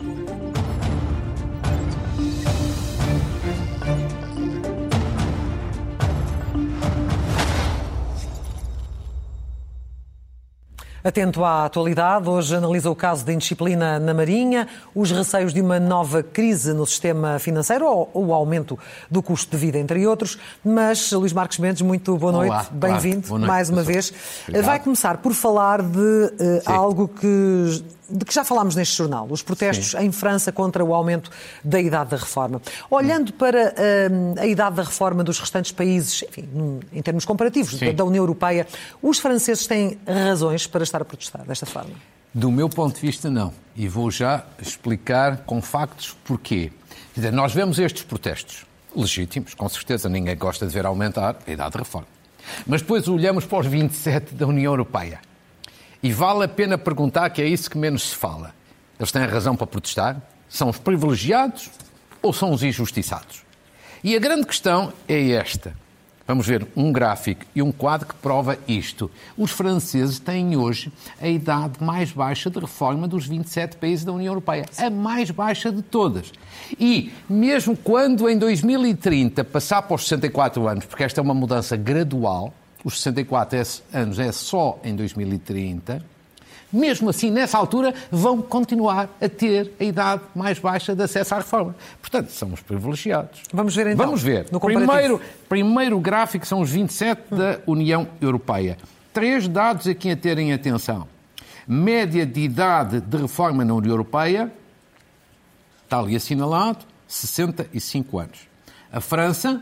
Atento à atualidade, hoje analisa o caso de indisciplina na Marinha, os receios de uma nova crise no sistema financeiro ou o aumento do custo de vida, entre outros. Mas, Luís Marques Mendes, muito boa noite, Olá, bem-vindo mais uma vez. Obrigado. Vai começar por falar de algo de que já falámos neste jornal, os protestos em França contra o aumento da idade da reforma. Olhando para a idade da reforma dos restantes países, enfim, em termos comparativos da União Europeia, os franceses têm razões para estar a protestar desta forma? Do meu ponto de vista, não. E vou já explicar com factos porquê. Quer dizer, nós vemos estes protestos legítimos, com certeza ninguém gosta de ver aumentar a idade de reforma. Mas depois olhamos para os 27 da União Europeia. E vale a pena perguntar, que é isso que menos se fala. Eles têm razão para protestar? São os privilegiados ou são os injustiçados? E a grande questão é esta. Vamos ver um gráfico e um quadro que prova isto. Os franceses têm hoje a idade mais baixa de reforma dos 27 países da União Europeia. A mais baixa de todas. E mesmo quando em 2030 passar para os 64 anos, porque esta é uma mudança gradual, os 64 anos é só em 2030, mesmo assim, nessa altura, vão continuar a ter a idade mais baixa de acesso à reforma. Portanto, são os privilegiados. Vamos ver então. Vamos ver. No comparativo. Primeiro gráfico são os 27 da União Europeia. 3 dados aqui a terem atenção. Média de idade de reforma na União Europeia, está ali assinalado, 65 anos. A França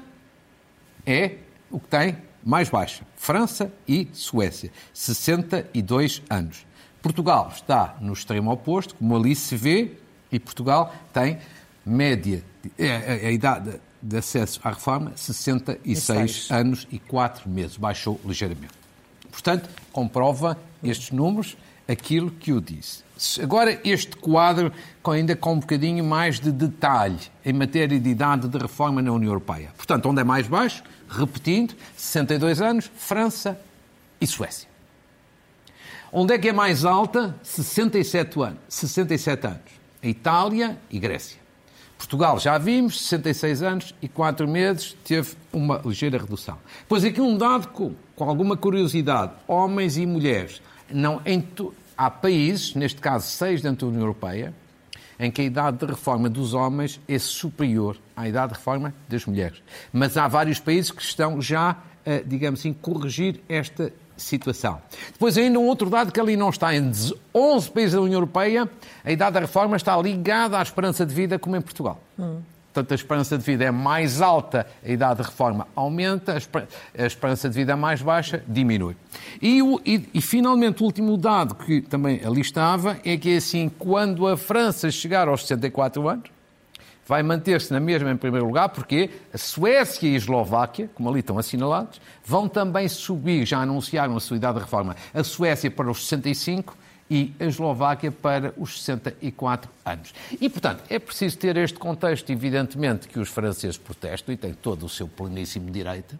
é o que tem mais baixa. França e Suécia, 62 anos. Portugal está no extremo oposto, como ali se vê, e Portugal tem média, a idade de acesso à reforma, 66 anos e 4 meses. Baixou ligeiramente. Portanto, comprova estes números aquilo que eu disse. Agora, este quadro, ainda com um bocadinho mais de detalhe em matéria de idade de reforma na União Europeia. Portanto, onde é mais baixo? Repetindo, 62 anos, França e Suécia. Onde é que é mais alta? 67 anos. A Itália e Grécia. Portugal, já vimos, 66 anos e 4 meses, teve uma ligeira redução. Pois aqui um dado com alguma curiosidade. Homens e mulheres. Há países, neste caso 6 dentro da União Europeia, em que a idade de reforma dos homens é superior à idade de reforma das mulheres. Mas há vários países que estão já, digamos assim, corrigir esta situação. Depois ainda um outro dado que ali não está. Em 11 países da União Europeia, a idade da reforma está ligada à esperança de vida como em Portugal. Portanto, a esperança de vida é mais alta, a idade de reforma aumenta, a esperança de vida é mais baixa, diminui. E finalmente, o último dado que também ali estava é que, assim, quando a França chegar aos 64 anos, vai manter-se na mesma em primeiro lugar, porque a Suécia e a Eslováquia, como ali estão assinalados, vão também subir, já anunciaram a sua idade de reforma, a Suécia para os 65 e a Eslováquia para os 64 anos. E, portanto, é preciso ter este contexto, evidentemente, que os franceses protestam e têm todo o seu pleníssimo direito,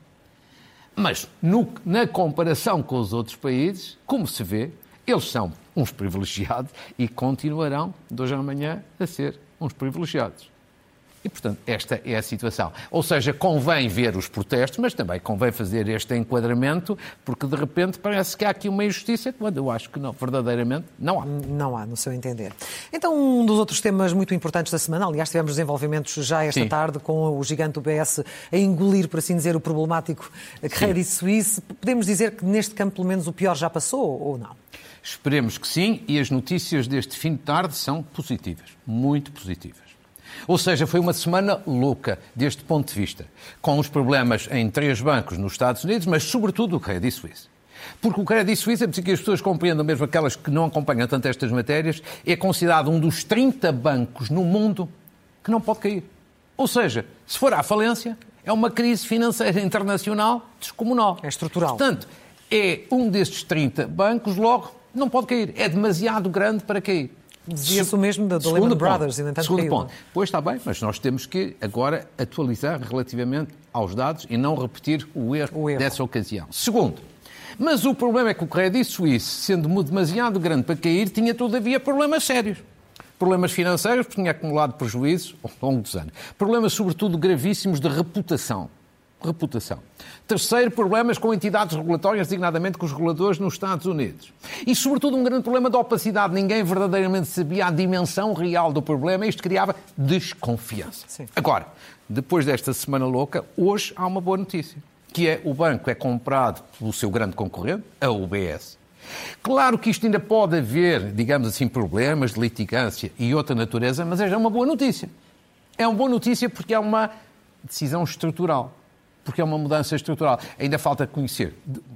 mas na comparação com os outros países, como se vê, eles são uns privilegiados e continuarão, de hoje à manhã, a ser uns privilegiados. E, portanto, esta é a situação. Ou seja, convém ver os protestos, mas também convém fazer este enquadramento, porque, de repente, parece que há aqui uma injustiça, quando eu acho que não, verdadeiramente, não há. Não há, no seu entender. Então, um dos outros temas muito importantes da semana, aliás, tivemos desenvolvimentos já esta tarde, com o gigante do BS a engolir, por assim dizer, o problemático Credit Suisse. Podemos dizer que, neste campo, pelo menos, o pior já passou, ou não? Esperemos que sim, e as notícias deste fim de tarde são positivas, muito positivas. Ou seja, foi uma semana louca deste ponto de vista, com os problemas em 3 bancos nos Estados Unidos, mas sobretudo o Credit Suisse. Porque o Credit Suisse, é preciso que as pessoas compreendam, mesmo aquelas que não acompanham tanto estas matérias, é considerado um dos 30 bancos no mundo que não pode cair. Ou seja, se for à falência, é uma crise financeira internacional descomunal. É estrutural. Portanto, é um destes 30 bancos, logo, não pode cair. É demasiado grande para cair. Dizia-se o mesmo da Lehman Brothers, e no entanto segundo caiu. Ponto. Pois está bem, mas nós temos que agora atualizar relativamente aos dados e não repetir o erro dessa ocasião. Segundo, mas o problema é que o Credit Suisse, sendo demasiado grande para cair, tinha todavia problemas sérios. Problemas financeiros, porque tinha acumulado prejuízos ao longo dos anos. Problemas, sobretudo, gravíssimos de reputação. Terceiro, problemas com entidades regulatórias, designadamente com os reguladores nos Estados Unidos. E, sobretudo, um grande problema de opacidade. Ninguém verdadeiramente sabia a dimensão real do problema e isto criava desconfiança. Sim. Agora, depois desta semana louca, hoje há uma boa notícia, que é o banco é comprado pelo seu grande concorrente, a UBS. Claro que isto ainda pode haver, digamos assim, problemas de litigância e outra natureza, mas é uma boa notícia. É uma boa notícia porque é uma decisão estrutural. Porque é uma mudança estrutural. Ainda falta conhecer,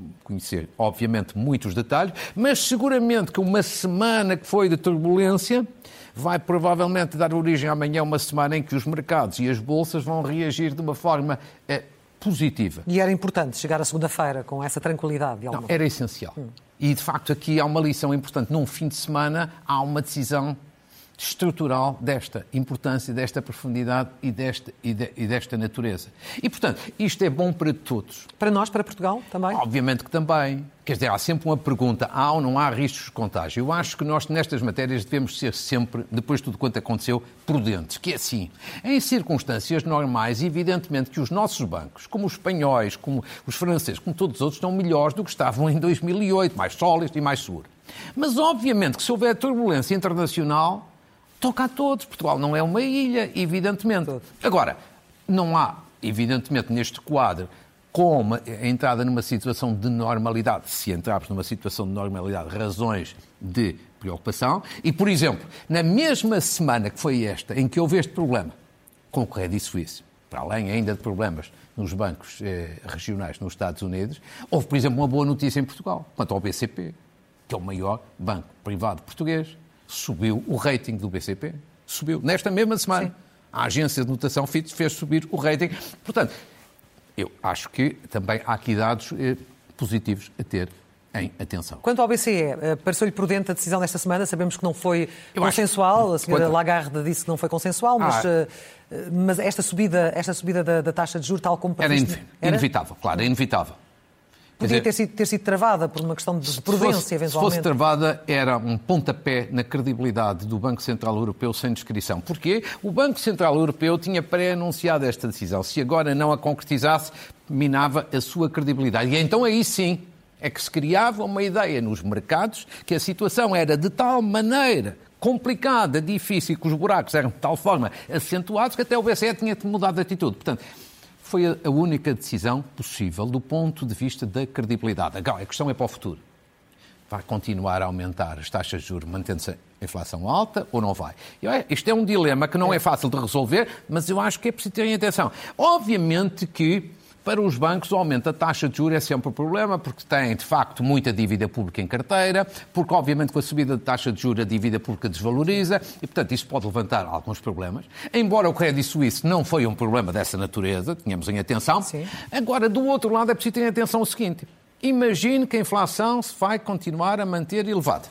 obviamente, muitos detalhes, mas seguramente que uma semana que foi de turbulência vai provavelmente dar origem amanhã a uma semana em que os mercados e as bolsas vão reagir de uma forma positiva. E era importante chegar à segunda-feira com essa tranquilidade? Não, era essencial. E, de facto, aqui há uma lição importante. Num fim de semana há uma decisão estrutural desta importância, desta profundidade e desta natureza. E, portanto, isto é bom para todos. Para nós, para Portugal, também? Obviamente que também. Quer dizer, há sempre uma pergunta, há ou não há riscos de contágio? Eu acho que nós, nestas matérias, devemos ser sempre, depois de tudo quanto aconteceu, prudentes. Que é assim, em circunstâncias normais, evidentemente que os nossos bancos, como os espanhóis, como os franceses, como todos os outros, estão melhores do que estavam em 2008, mais sólidos e mais seguros. Mas, obviamente, que se houver turbulência internacional, toca a todos. Portugal não é uma ilha, evidentemente. Agora, não há, evidentemente, neste quadro, como a entrada numa situação de normalidade, se entrarmos numa situação de normalidade, razões de preocupação. E, por exemplo, na mesma semana que foi esta, em que houve este problema com o Credit Suisse, para além ainda de problemas nos bancos regionais nos Estados Unidos, houve, por exemplo, uma boa notícia em Portugal, quanto ao BCP, que é o maior banco privado português. Subiu o rating do BCP. Subiu. Nesta mesma semana. Sim. A agência de notação Fitch fez subir o rating. Portanto, eu acho que também há aqui dados positivos a ter em atenção. Quanto ao BCE, pareceu-lhe prudente a decisão desta semana? Sabemos que não foi consensual. A senhora Lagarde disse que não foi consensual, mas esta subida da taxa de juros, tal como previsto... Era inevitável, claro, é inevitável. Podia ter sido travada por uma questão de prudência, eventualmente. Se fosse travada, era um pontapé na credibilidade do Banco Central Europeu sem descrição. Porquê? O Banco Central Europeu tinha pré-anunciado esta decisão. Se agora não a concretizasse, minava a sua credibilidade. E então aí sim é que se criava uma ideia nos mercados que a situação era de tal maneira complicada, difícil, que os buracos eram de tal forma acentuados que até o BCE tinha mudado de atitude. Portanto, foi a única decisão possível do ponto de vista da credibilidade. Agora, a questão é para o futuro. Vai continuar a aumentar as taxas de juros mantendo-se a inflação alta ou não vai? Isto é um dilema que não é fácil de resolver, mas eu acho que é preciso terem atenção. Obviamente que para os bancos o aumento da taxa de juros é sempre um problema, porque têm, de facto, muita dívida pública em carteira, porque, obviamente, com a subida da taxa de juros a dívida pública desvaloriza e, portanto, isso pode levantar alguns problemas. Embora o Credit Suisse não foi um problema dessa natureza, tínhamos em atenção. Sim. Agora, do outro lado, é preciso ter em atenção o seguinte. Imagine que a inflação se vai continuar a manter elevada.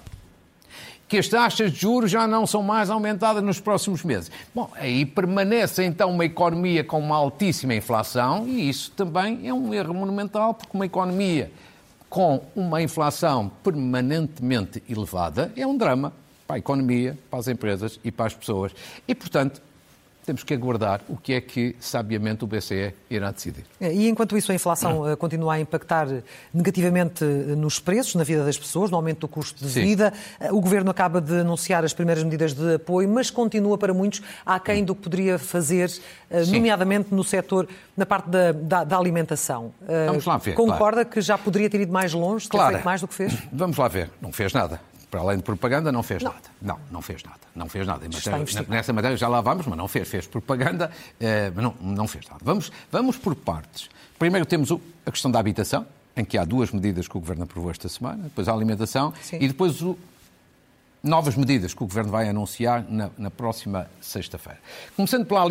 Que as taxas de juros já não são mais aumentadas nos próximos meses. Bom, aí permanece então uma economia com uma altíssima inflação e isso também é um erro monumental, porque uma economia com uma inflação permanentemente elevada é um drama para a economia, para as empresas e para as pessoas. E, portanto, temos que aguardar o que é que, sabiamente, o BCE irá decidir. E, enquanto isso, a inflação continua a impactar negativamente nos preços, na vida das pessoas, no aumento do custo de vida. O Governo acaba de anunciar as primeiras medidas de apoio, mas continua, para muitos, aquém do que poderia fazer, nomeadamente no setor, na parte da alimentação. Vamos lá ver. Concorda que já poderia ter ido mais longe, ter feito mais do que fez? Vamos lá ver. Não fez nada. Para além de propaganda, não fez nada. Não fez nada. Não fez nada. Nessa matéria já lá vamos, mas não fez. Fez propaganda, mas não fez nada. Vamos por partes. Primeiro temos a questão da habitação, em que há duas medidas que o Governo aprovou esta semana, depois a alimentação e depois novas medidas que o Governo vai anunciar na próxima sexta-feira. Começando pela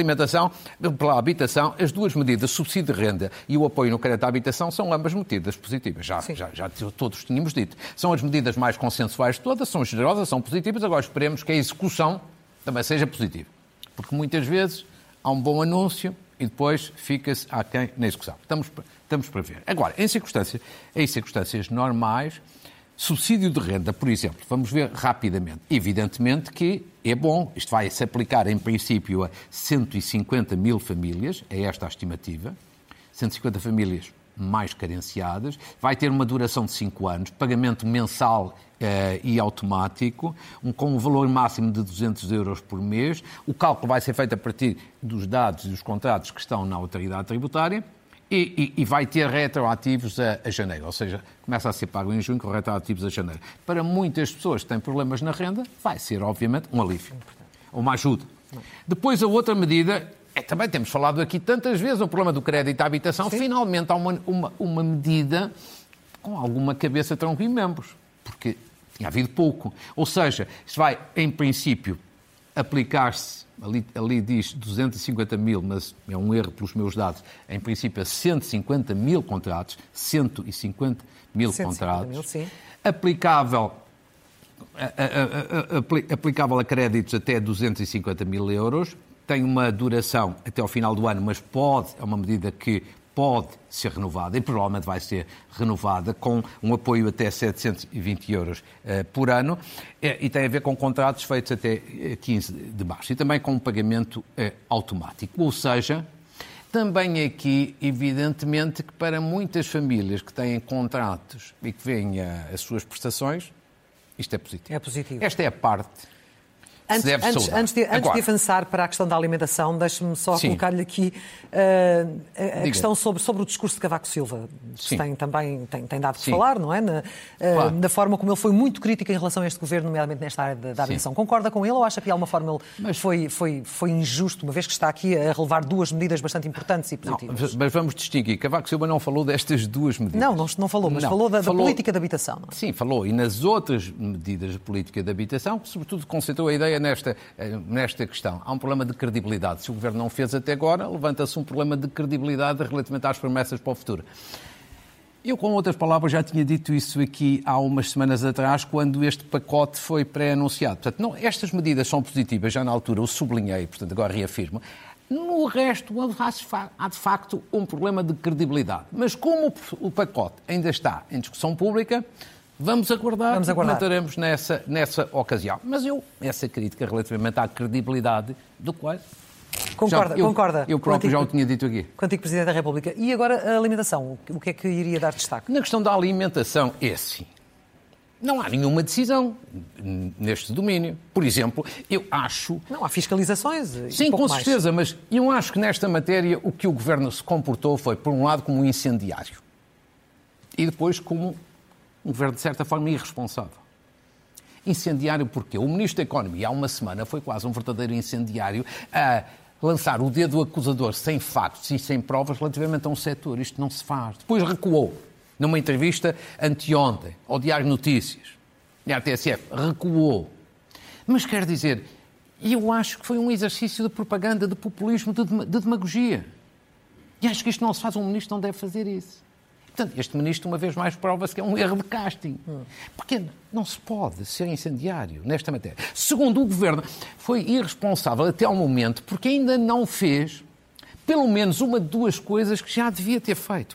habitação, as duas medidas, subsídio de renda e o apoio no crédito à habitação, são ambas medidas positivas. Já todos tínhamos dito. São as medidas mais consensuais de todas, são generosas, são positivas, agora esperemos que a execução também seja positiva. Porque muitas vezes há um bom anúncio e depois fica-se aquém na execução. Estamos para ver. Agora, em circunstâncias normais, Subsídio de renda, por exemplo, vamos ver rapidamente. Evidentemente que é bom, isto vai se aplicar em princípio a 150 mil famílias, é esta a estimativa, 150 famílias mais carenciadas, vai ter uma duração de 5 anos, pagamento mensal e automático, com um valor máximo de 200 euros por mês. O cálculo vai ser feito a partir dos dados e dos contratos que estão na autoridade tributária e vai ter retroativos a janeiro, ou seja, começa a ser pago em junho com retroativos a janeiro. Para muitas pessoas que têm problemas na renda, vai ser, obviamente, um alívio, uma ajuda. Depois, a outra medida... também temos falado aqui tantas vezes o problema do crédito à habitação. Sim. Finalmente há uma medida com alguma cabeça, tronco e membros, porque tinha havido pouco. Ou seja, isto vai, em princípio, aplicar-se, ali diz 250 mil, mas é um erro pelos meus dados, em princípio a 150 mil contratos, 150 mil contratos, sim. Aplicável a créditos até 250 mil euros, tem uma duração até ao final do ano, mas é uma medida que pode ser renovada e provavelmente vai ser renovada com um apoio até 720 euros por ano e tem a ver com contratos feitos até 15 de março e também com um pagamento automático. Ou seja, também aqui, evidentemente, que para muitas famílias que têm contratos e que veem as suas prestações, isto é positivo. É positivo. Esta é a parte... Antes de avançar para a questão da alimentação, deixe-me só colocar-lhe aqui a questão sobre o discurso de Cavaco Silva. Tem dado que falar, não é? Da forma como ele foi muito crítico em relação a este governo, nomeadamente nesta área da habitação. Concorda com ele ou acha que de alguma forma ele foi injusto, uma vez que está aqui a relevar 2 medidas bastante importantes e positivas? Mas vamos distinguir. Cavaco Silva não falou destas 2 medidas. Não falou, mas falou da política de habitação. Não é? Sim, falou. E nas outras medidas de política de habitação, sobretudo concentrou a ideia nesta questão. Há um problema de credibilidade. Se o Governo não fez até agora, levanta-se um problema de credibilidade relativamente às promessas para o futuro. Eu, com outras palavras, já tinha dito isso aqui há umas semanas atrás, quando este pacote foi pré-anunciado. Portanto, estas medidas são positivas, já na altura o sublinhei, portanto, agora reafirmo. No resto, há de facto um problema de credibilidade. Mas como o pacote ainda está em discussão pública, vamos aguardar. Comentaremos nessa ocasião. Mas essa crítica relativamente à credibilidade do qual... Concorda. Eu próprio já o tinha dito aqui. Contigo, Presidente da República. E agora a alimentação, o que é que iria dar destaque? Na questão da alimentação, sim. Não há nenhuma decisão neste domínio. Por exemplo, eu acho... Não, há fiscalizações. Sim, com certeza, mas eu acho que nesta matéria o que o Governo se comportou foi, por um lado, como um incendiário. E depois como um governo, de certa forma, irresponsável. Incendiário porquê? O Ministro da Economia, há uma semana, foi quase um verdadeiro incendiário a lançar o dedo acusador sem factos e sem provas relativamente a um setor. Isto não se faz. Depois recuou, numa entrevista anteontem, ao Diário Notícias, e à TSF, recuou. Mas quer dizer, eu acho que foi um exercício de propaganda, de populismo, de demagogia. E acho que isto não se faz, um ministro não deve fazer isso. Portanto, este ministro, uma vez mais, prova-se que é um erro de casting. Porque não se pode ser incendiário nesta matéria. Segundo, o Governo foi irresponsável até ao momento porque ainda não fez pelo menos uma de 2 coisas que já devia ter feito.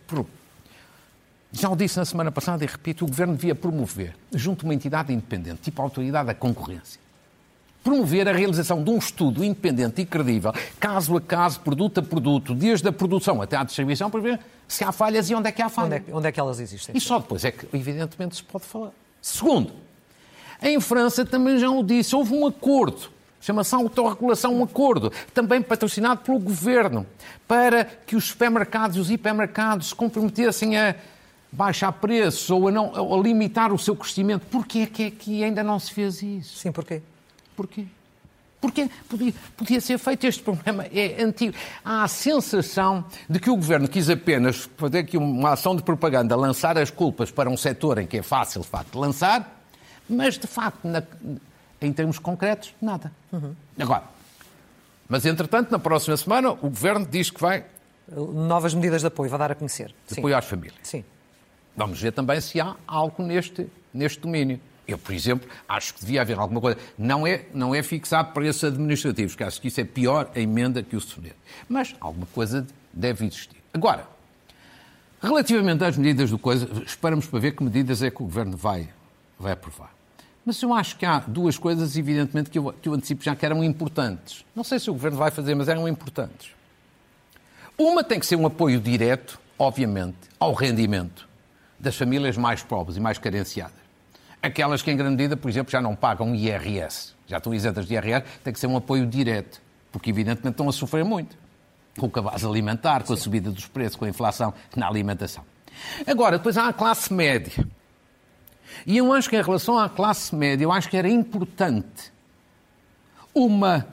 Já o disse na semana passada e repito, o Governo devia promover, junto a uma entidade independente, tipo a Autoridade da Concorrência, promover a realização de um estudo independente e credível, caso a caso, produto a produto, desde a produção até à distribuição, para ver se há falhas e onde é que há falhas. Onde é que elas existem? E só depois é que, evidentemente, se pode falar. Segundo, em França também já o disse, houve um acordo, chama-se autorregulação, um acordo, também patrocinado pelo Governo, para que os supermercados e os hipermercados se comprometessem a baixar preços ou a limitar o seu crescimento. Porquê é que aqui ainda não se fez isso? Sim, porquê? Porquê? Porque podia ser feito. Este problema é antigo. Há a sensação de que o Governo quis apenas fazer aqui uma ação de propaganda, lançar as culpas para um setor em que é fácil, de facto, lançar, mas, de facto, em termos concretos, nada. Agora, mas, entretanto, na próxima semana, o Governo diz que vai... Novas medidas de apoio, vai dar a conhecer. De apoio às famílias. Sim. Vamos ver também se há algo neste domínio. Eu, por exemplo, acho que devia haver alguma coisa. Não é fixar preços administrativos, que acho que isso é pior a emenda que o sofrer. Mas alguma coisa deve existir. Agora, relativamente às medidas do coisa, esperamos para ver que medidas é que o Governo vai vai aprovar. Mas eu acho que há duas coisas, evidentemente, que eu antecipo já que eram importantes. Não sei se o Governo vai fazer, mas eram importantes. Uma tem que ser um apoio direto, obviamente, ao rendimento das famílias mais pobres e mais carenciadas. Aquelas que, em grande medida, por exemplo, já não pagam IRS, já estão isentas de IRS, tem que ser um apoio direto, porque, evidentemente, estão a sofrer muito. Com o cabaz alimentar, com a subida dos preços, com a inflação na alimentação. Agora, depois há a classe média. E eu acho que, em relação à classe média, eu acho que era importante uma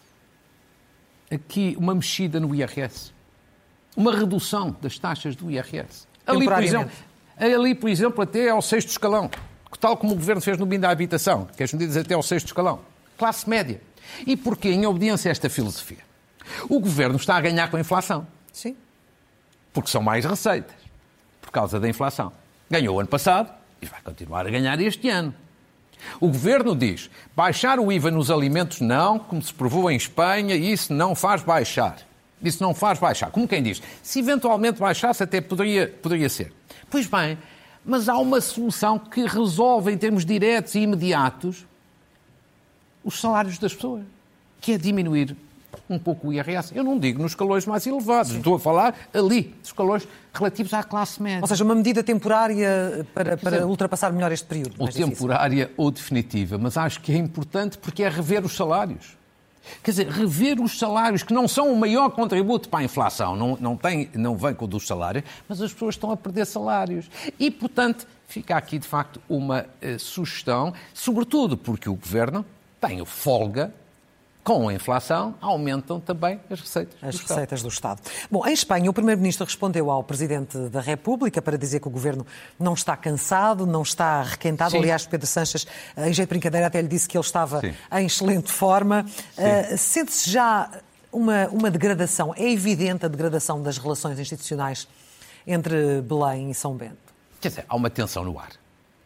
mexida no IRS. Uma redução das taxas do IRS. Ali, por exemplo, até ao 6º escalão. Tal como o Governo fez no BIM da habitação, que as medidas até ao 6º escalão. Classe média. E porquê? Em obediência a esta filosofia. O Governo está a ganhar com a inflação. Sim. Porque são mais receitas. Por causa da inflação. Ganhou o ano passado e vai continuar a ganhar este ano. O Governo diz, baixar o IVA nos alimentos não, como se provou em Espanha, isso não faz baixar. Isso não faz baixar. Como quem diz, se eventualmente baixasse até poderia ser. Pois bem, mas há uma solução que resolve em termos diretos e imediatos os salários das pessoas, que é diminuir um pouco o IRS. Eu não digo nos escalões mais elevados, estou a falar ali, dos escalões relativos à classe média. Ou seja, uma medida temporária para ultrapassar melhor este período. Ou temporária ou definitiva, mas acho que é importante porque é rever os salários. Quer dizer, rever os salários, que não são o maior contributo para a inflação, não vem com o dos salários, mas as pessoas estão a perder salários. E, portanto, fica aqui, de facto, uma sugestão, sobretudo porque o Governo tem folga. Com a inflação, aumentam também as receitas do Estado. Bom, em Espanha, o Primeiro-Ministro respondeu ao Presidente da República para dizer que o Governo não está cansado, não está requentado. Sim. Aliás, Pedro Sánchez, em jeito de brincadeira, até lhe disse que ele estava em excelente forma. Sente-se já uma degradação? É evidente a degradação das relações institucionais entre Belém e São Bento? Quer dizer, há uma tensão no ar.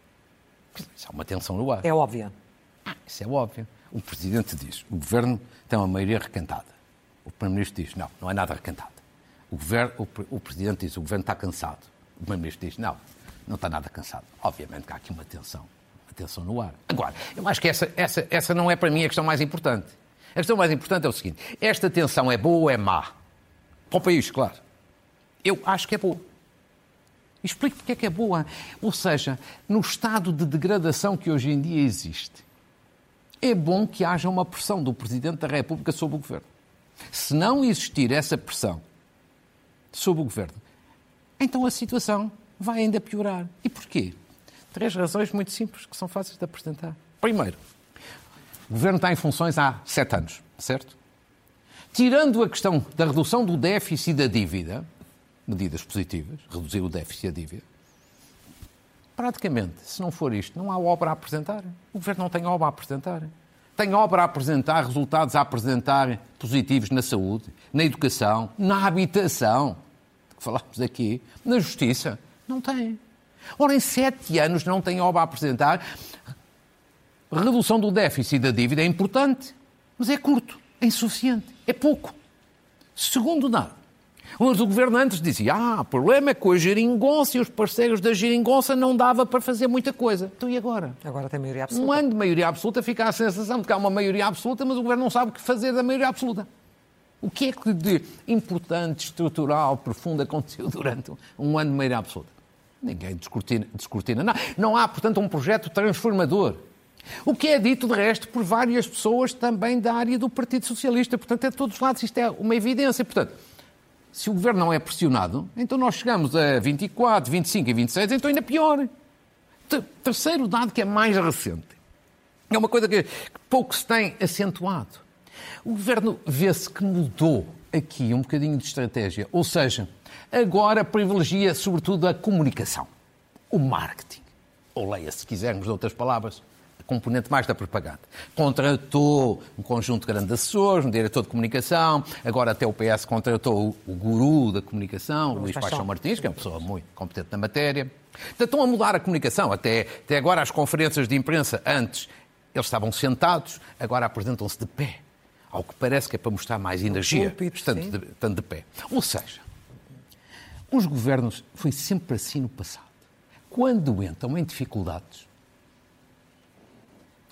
É óbvia. Isso é óbvio. O Presidente diz, o Governo tem uma maioria requentada. O Primeiro-Ministro diz, não é nada requentado. O Presidente diz, o Governo está cansado. O Primeiro-Ministro diz, não está nada cansado. Obviamente que há aqui uma tensão no ar. Agora, eu acho que essa não é para mim a questão mais importante. A questão mais importante é o seguinte, esta tensão é boa ou é má? Para o país, claro. Eu acho que é boa. Explico porque é boa. Ou seja, no estado de degradação que hoje em dia existe, é bom que haja uma pressão do Presidente da República sobre o Governo. Se não existir essa pressão sobre o Governo, então a situação vai ainda piorar. E porquê? 3 razões muito simples que são fáceis de apresentar. Primeiro, o Governo está em funções há 7 anos, certo? Tirando a questão da redução do déficit e da dívida, medidas positivas, reduzir o déficit e a dívida, praticamente, se não for isto, não há obra a apresentar. O Governo não tem obra a apresentar. Tem obra a apresentar, resultados a apresentar positivos na saúde, na educação, na habitação, que falámos aqui, na justiça. Não tem. Ora, em 7 anos não tem obra a apresentar. A redução do déficit e da dívida é importante, mas é curto, é insuficiente, é pouco. Segundo dado, mas o Governo antes dizia, o problema é que a geringonça e os parceiros da geringonça não dava para fazer muita coisa. Então e agora? Agora tem maioria absoluta. Um ano de maioria absoluta fica a sensação de que há uma maioria absoluta, mas o Governo não sabe o que fazer da maioria absoluta. O que é que de importante, estrutural, profundo aconteceu durante um ano de maioria absoluta? Ninguém descortina nada. Não há, portanto, um projeto transformador. O que é dito, de resto, por várias pessoas também da área do Partido Socialista. Portanto, é de todos os lados, isto é uma evidência. Portanto, se o Governo não é pressionado, então nós chegamos a 24, 25 e 26, então ainda pior. Terceiro dado que é mais recente. É uma coisa que pouco se tem acentuado. O Governo vê-se que mudou aqui um bocadinho de estratégia. Ou seja, agora privilegia sobretudo a comunicação, o marketing. Ou leia, se quisermos de outras palavras, componente mais da propaganda. Contratou um conjunto grande de assessores, um diretor de comunicação, agora até o PS contratou o guru da comunicação, Luís Paixão Martins, que é uma pessoa muito competente na matéria. Então, estão a mudar a comunicação. Até agora as conferências de imprensa, antes eles estavam sentados, agora apresentam-se de pé. Ao que parece que é para mostrar mais energia, estando de pé. Ou seja, os governos, foi sempre assim no passado. Quando entram em dificuldades,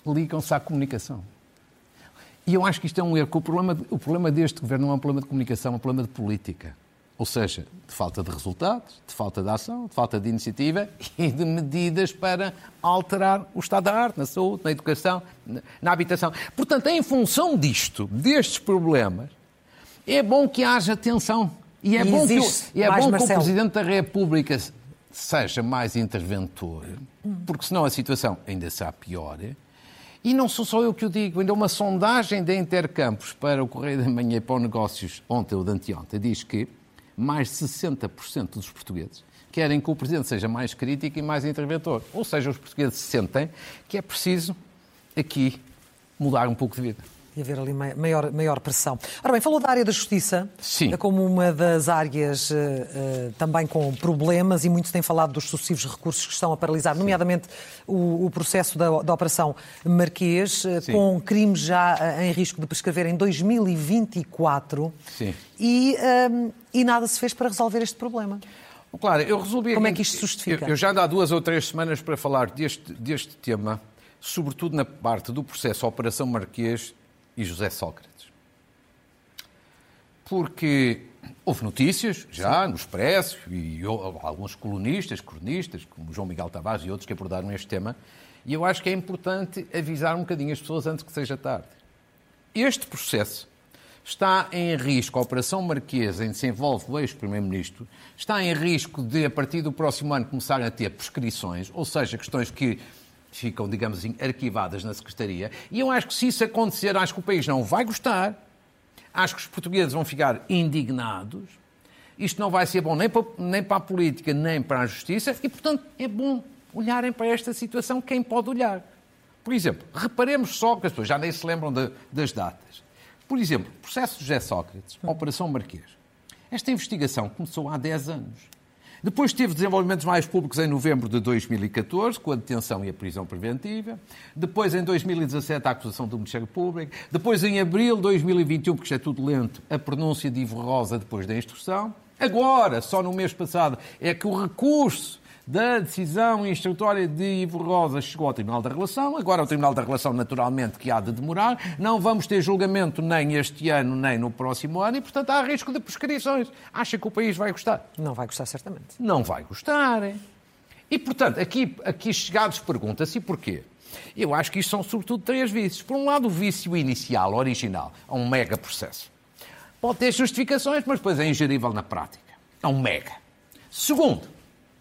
ligam-se à comunicação. E eu acho que isto é um erro. O problema deste governo não é um problema de comunicação, é um problema de política. Ou seja, de falta de resultados, de falta de ação, de falta de iniciativa e de medidas para alterar o estado da arte, na saúde, na educação, na habitação. Portanto, em função destes problemas, é bom que haja atenção. E é bom que o Presidente da República seja mais interventor, porque senão a situação ainda será pior. E não sou só eu que o digo, ainda uma sondagem da Intercampos para o Correio da Manhã e para o Negócios, ontem ou de anteontem, diz que mais de 60% dos portugueses querem que o Presidente seja mais crítico e mais interventor. Ou seja, os portugueses sentem que é preciso aqui mudar um pouco de vida. E haver ali maior pressão. Ora bem, falou da área da justiça. Sim. Como uma das áreas também com problemas, e muitos têm falado dos sucessivos recursos que estão a paralisar, nomeadamente o processo da Operação Marquês, com crimes já em risco de prescrever em 2024. Sim. E nada se fez para resolver este problema. Claro, eu resolvi... Como é que isto se justifica? Eu já ando há 2 ou 3 semanas para falar deste tema, sobretudo na parte do processo Operação Marquês e José Sócrates. Porque houve notícias já no Expresso e alguns cronistas, como João Miguel Tavares e outros, que abordaram este tema, e eu acho que é importante avisar um bocadinho as pessoas antes que seja tarde. Este processo está em risco, a Operação Marquês, em que se envolve o ex-primeiro-ministro, está em risco de, a partir do próximo ano, começarem a ter prescrições, ou seja, questões que ficam, digamos assim, arquivadas na Secretaria. E eu acho que se isso acontecer, acho que o país não vai gostar, acho que os portugueses vão ficar indignados, isto não vai ser bom nem para a política, nem para a justiça, e, portanto, é bom olharem para esta situação quem pode olhar. Por exemplo, reparemos só, que as pessoas já nem se lembram das datas. Por exemplo, o processo de José Sócrates, a Operação Marquês. Esta investigação começou há 10 anos. Depois teve desenvolvimentos mais públicos em novembro de 2014, com a detenção e a prisão preventiva. Depois, em 2017, a acusação do Ministério Público. Depois, em abril de 2021, porque isto é tudo lento, a pronúncia de Ivo Rosa depois da instrução. Agora, só no mês passado, é que o recurso da decisão instrutória de Ivo Rosa chegou ao Tribunal da Relação. Agora o Tribunal da Relação, naturalmente, que há de demorar. Não vamos ter julgamento nem este ano, nem no próximo ano e, portanto, há risco de prescrições. Acha que o país vai gostar? Não vai gostar, certamente. Não vai gostar. E, portanto, aqui chegados pergunta-se e porquê? Eu acho que isto são, sobretudo, 3 vícios. Por um lado, o vício inicial, original, a um mega processo. Pode ter justificações, mas depois é ingerível na prática. É um mega. Segundo,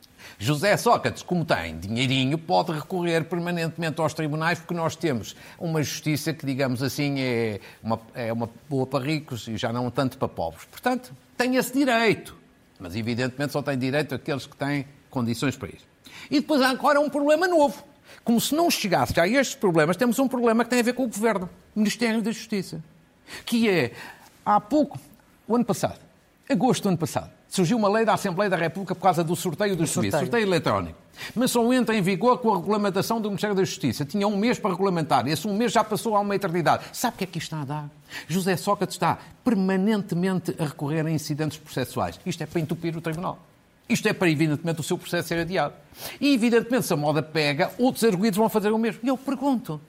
José Sócrates, como tem dinheirinho, pode recorrer permanentemente aos tribunais, porque nós temos uma justiça que, digamos assim, é uma boa para ricos e já não tanto para pobres. Portanto, tem esse direito. Mas, evidentemente, só tem direito aqueles que têm condições para isso. E depois há agora um problema novo. Como se não chegasse já a estes problemas, temos um problema que tem a ver com o Governo, o Ministério da Justiça. Que é, há pouco, o ano passado, agosto do ano passado, surgiu uma lei da Assembleia da República por causa do sorteio dos serviços, sorteio eletrónico. Mas só entra em vigor com a regulamentação do Ministério da Justiça. Tinha 1 mês para regulamentar. Esse 1 mês já passou há uma eternidade. Sabe o que é que isto está a dar? José Sócrates está permanentemente a recorrer a incidentes processuais. Isto é para entupir o Tribunal. Isto é para, evidentemente, o seu processo ser adiado. E, evidentemente, se a moda pega, outros arguidos vão fazer o mesmo. E eu pergunto.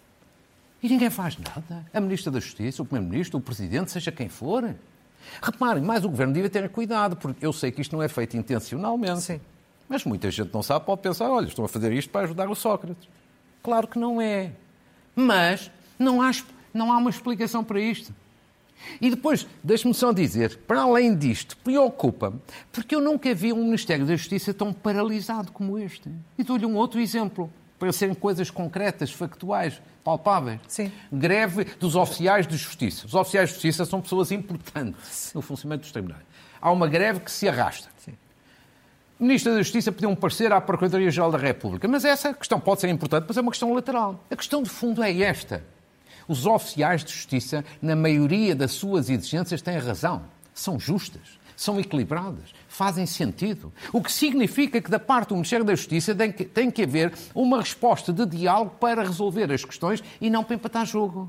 E ninguém faz nada? A Ministra da Justiça, o Primeiro-Ministro, o Presidente, seja quem for. Reparem, mas o Governo devia ter cuidado, porque eu sei que isto não é feito intencionalmente. Sim. Mas muita gente não sabe, pode pensar, olha, estão a fazer isto para ajudar o Sócrates. Claro que não é. Mas não há uma explicação para isto. E depois, deixe-me só dizer, para além disto, preocupa-me, porque eu nunca vi um Ministério da Justiça tão paralisado como este. E dou-lhe um outro exemplo, para serem coisas concretas, factuais, palpáveis. Sim. Greve dos oficiais de justiça. Os oficiais de justiça são pessoas importantes no funcionamento dos tribunais. Há uma greve que se arrasta. Sim. O Ministro da Justiça pediu um parecer à Procuradoria-Geral da República. Mas essa questão pode ser importante, mas é uma questão lateral. A questão de fundo é esta. Os oficiais de justiça, na maioria das suas exigências, têm razão. São justas, são equilibradas, fazem sentido. O que significa que, da parte do Ministério da Justiça, tem que haver uma resposta de diálogo para resolver as questões e não para empatar jogo.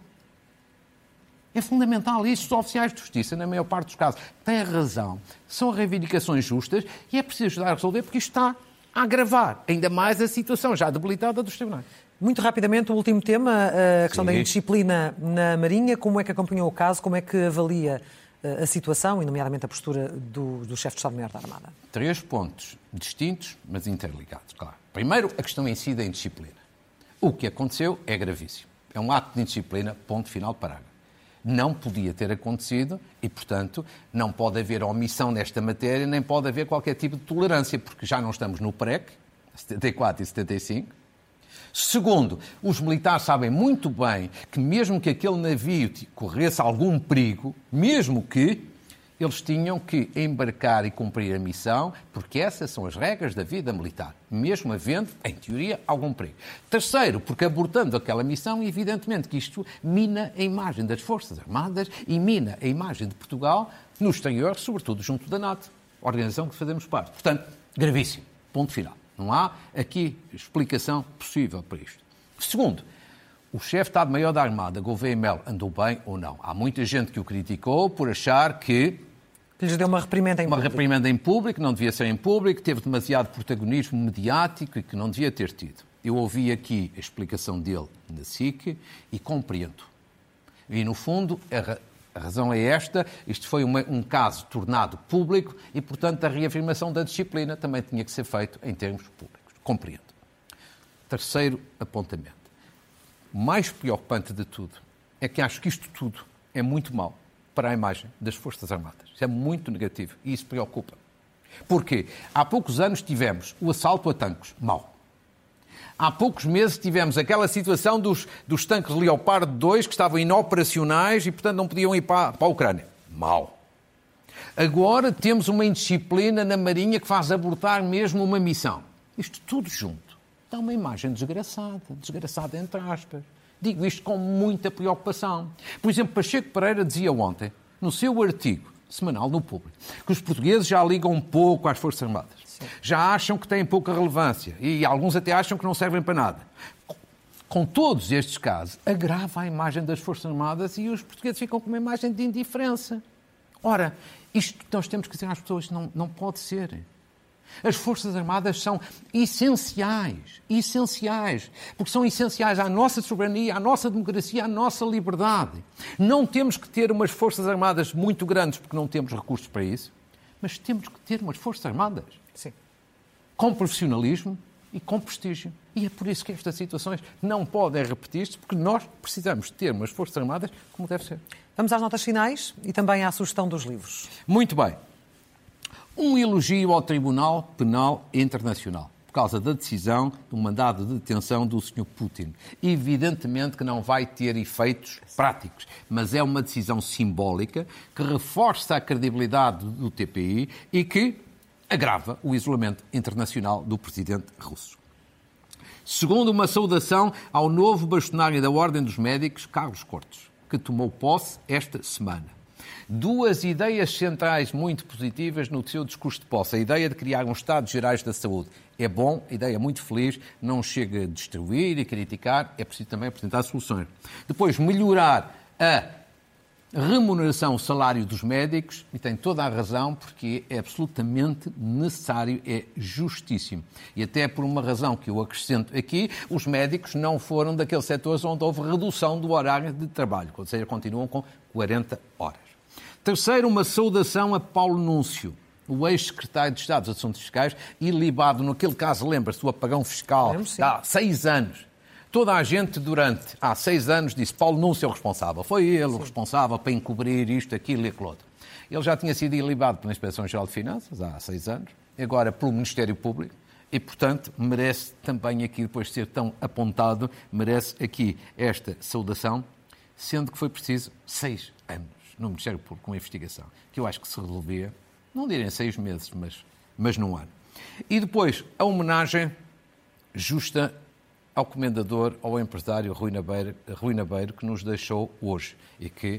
É fundamental isso. Os oficiais de justiça, na maior parte dos casos, têm razão. São reivindicações justas e é preciso ajudar a resolver porque isto está a agravar ainda mais a situação já debilitada dos tribunais. Muito rapidamente, o último tema, a questão da indisciplina na Marinha. Como é que acompanhou o caso? Como é que avalia a situação e, nomeadamente, a postura do chefe de Estado-Maior da Armada? 3 pontos distintos, mas interligados, claro. Primeiro, a questão em si da indisciplina. O que aconteceu é gravíssimo. É um ato de indisciplina, ponto final, parágrafo. Não podia ter acontecido e, portanto, não pode haver omissão nesta matéria, nem pode haver qualquer tipo de tolerância, porque já não estamos no PREC, 74 e 75. Segundo, os militares sabem muito bem que mesmo que aquele navio corresse algum perigo, mesmo que eles tinham que embarcar e cumprir a missão, porque essas são as regras da vida militar, mesmo havendo, em teoria, algum perigo. Terceiro, porque abortando aquela missão, evidentemente que isto mina a imagem das Forças Armadas e mina a imagem de Portugal no exterior, sobretudo junto da NATO, organização que fazemos parte. Portanto, gravíssimo. Ponto final. Não há aqui explicação possível para isto. Segundo, o chefe de Estado-Maior da Armada, Gouveia Melo, andou bem ou não? Há muita gente que o criticou por achar que lhes deu uma reprimenda em público. Uma reprimenda em público, não devia ser em público, teve demasiado protagonismo mediático e que não devia ter tido. Eu ouvi aqui a explicação dele na SIC e compreendo. E, no fundo, a razão é esta, isto foi um caso tornado público e, portanto, a reafirmação da disciplina também tinha que ser feito em termos públicos. Compreendo. Terceiro apontamento. O mais preocupante de tudo é que acho que isto tudo é muito mau para a imagem das Forças Armadas. Isso é muito negativo e isso preocupa. Porquê? Há poucos anos tivemos o assalto a tanques. Mau. Há poucos meses tivemos aquela situação dos tanques Leopard 2 que estavam inoperacionais e, portanto, não podiam ir para a Ucrânia. Mau. Agora temos uma indisciplina na Marinha que faz abortar mesmo uma missão. Isto tudo junto dá uma imagem desgraçada entre aspas. Digo isto com muita preocupação. Por exemplo, Pacheco Pereira dizia ontem, no seu artigo semanal no Público, que os portugueses já ligam um pouco às Forças Armadas. Sim. Já acham que têm pouca relevância e alguns até acham que não servem para nada. Com todos estes casos, agrava a imagem das Forças Armadas e os portugueses ficam com uma imagem de indiferença. Ora, isto nós temos que dizer às pessoas, não pode ser. As Forças Armadas são essenciais, porque são essenciais à nossa soberania, à nossa democracia, à nossa liberdade. Não temos que ter umas Forças Armadas muito grandes porque não temos recursos para isso, mas temos que ter umas Forças Armadas com profissionalismo e com prestígio. E é por isso que estas situações não podem repetir-se, porque nós precisamos ter umas Forças Armadas como deve ser. Vamos às notas finais e também à sugestão dos livros. Muito bem. Um elogio ao Tribunal Penal Internacional, por causa da decisão do mandado de detenção do Sr. Putin. Evidentemente que não vai ter efeitos práticos, mas é uma decisão simbólica que reforça a credibilidade do TPI e que agrava o isolamento internacional do presidente russo. Segundo, uma saudação ao novo bastonário da Ordem dos Médicos, Carlos Cortes, que tomou posse esta semana. 2 ideias centrais muito positivas no seu discurso de posse. A ideia de criar um Estado Gerais da Saúde é bom, a ideia é muito feliz, não chega a destruir e criticar, é preciso também apresentar soluções. Depois, melhorar a remuneração, o salário dos médicos, e tem toda a razão, porque é absolutamente necessário, é justíssimo. E até por uma razão que eu acrescento aqui, os médicos não foram daqueles setores onde houve redução do horário de trabalho, ou seja, continuam com 40 horas. Terceiro, uma saudação a Paulo Núncio, o ex-secretário de Estado dos Assuntos Fiscais, ilibado naquele caso, lembra-se, do apagão fiscal, há 6 anos. Toda a gente há 6 anos disse Paulo Núncio é o responsável. Foi ele o responsável para encobrir isto, aquilo e aquilo outro. Ele já tinha sido ilibado pela Inspeção-Geral de Finanças há 6 anos, agora pelo Ministério Público, e, portanto, merece também aqui, depois de ser tão apontado, merece aqui esta saudação, sendo que foi preciso 6 anos no Ministério Público com a investigação, que eu acho que se resolvia, não direi em 6 meses, mas num ano. E depois, a homenagem justa ao comendador, ao empresário Rui Nabeiro, que nos deixou hoje e que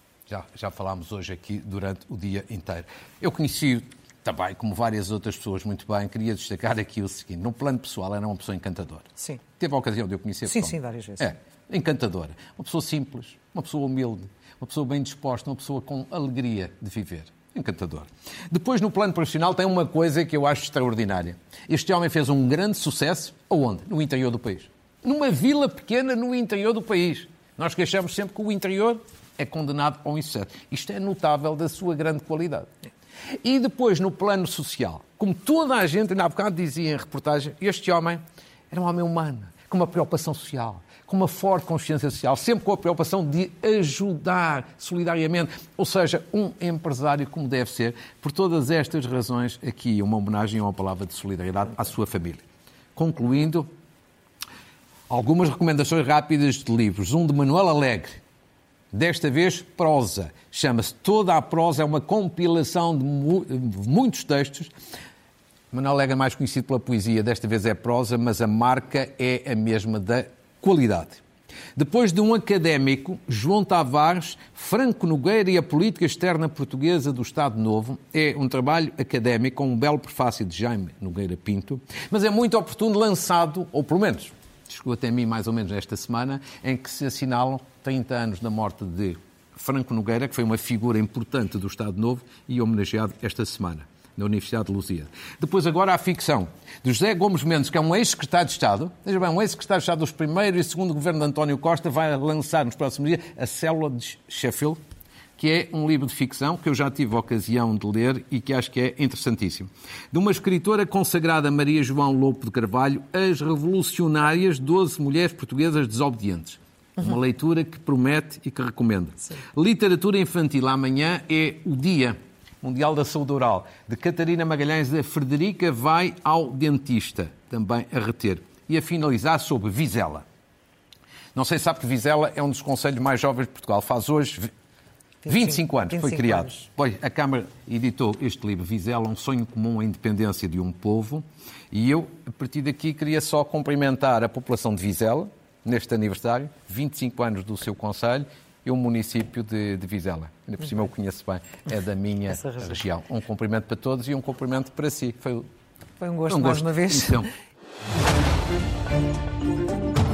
já falámos hoje aqui durante o dia inteiro. Eu conheci também, como várias outras pessoas, muito bem, queria destacar aqui o seguinte, no plano pessoal era uma pessoa encantadora. Sim. Teve a ocasião de eu conhecer pessoalmente. Sim, várias vezes. É, encantadora. Uma pessoa simples, uma pessoa humilde, uma pessoa bem disposta, uma pessoa com alegria de viver. Encantador. Depois, no plano profissional, tem uma coisa que eu acho extraordinária. Este homem fez um grande sucesso, aonde? No interior do país. numa vila pequena no interior do país. Nós queixamos sempre que o interior é condenado ao insucesso. Isto é notável da sua grande qualidade. E depois, no plano social, como toda a gente, ainda há bocado dizia em reportagem, este homem era um homem humano, com uma preocupação social, com uma forte consciência social, sempre com a preocupação de ajudar solidariamente, ou seja, um empresário como deve ser. Por todas estas razões, aqui uma homenagem a uma palavra de solidariedade à sua família. Concluindo, algumas recomendações rápidas de livros. Um de Manuel Alegre, desta vez prosa. Chama-se Toda a Prosa, é uma compilação de muitos textos. Manuel Alegre é mais conhecido pela poesia, desta vez é prosa, mas a marca é a mesma da qualidade. Depois de um académico, João Tavares, Franco Nogueira e a política externa portuguesa do Estado Novo, é um trabalho académico com um belo prefácio de Jaime Nogueira Pinto, mas é muito oportuno, lançado, ou pelo menos chegou até mim mais ou menos esta semana, em que se assinalam 30 anos da morte de Franco Nogueira, que foi uma figura importante do Estado Novo e homenageado esta semana na Universidade de Lusíada. Depois agora a ficção de José Gomes Mendes, que é um ex-secretário de Estado, veja bem, um ex-secretário de Estado dos primeiro e segundo governo de António Costa, vai lançar nos próximos dias A Célula de Sheffield, que é um livro de ficção que eu já tive a ocasião de ler e que acho que é interessantíssimo. De uma escritora consagrada, Maria João Lopo de Carvalho, As Revolucionárias, 12 Mulheres Portuguesas Desobedientes. Uma leitura que promete e que recomendo. Sim. Literatura infantil. Amanhã é o Dia Mundial da Saúde Oral, de Catarina Magalhães. A Frederica vai ao dentista, também a reter. E a finalizar sobre Vizela. Não sei se sabe que Vizela é um dos concelhos mais jovens de Portugal. Faz hoje 25 anos, foi criado. Pois, a Câmara editou este livro, Vizela, um sonho comum, a independência de um povo. E eu, a partir daqui, queria só cumprimentar a população de Vizela, neste aniversário, 25 anos do seu concelho, e o município de Vizela. Ainda por cima eu conheço bem, é da minha região. Um cumprimento para todos e um cumprimento para si. Foi um gosto mais uma vez. Então.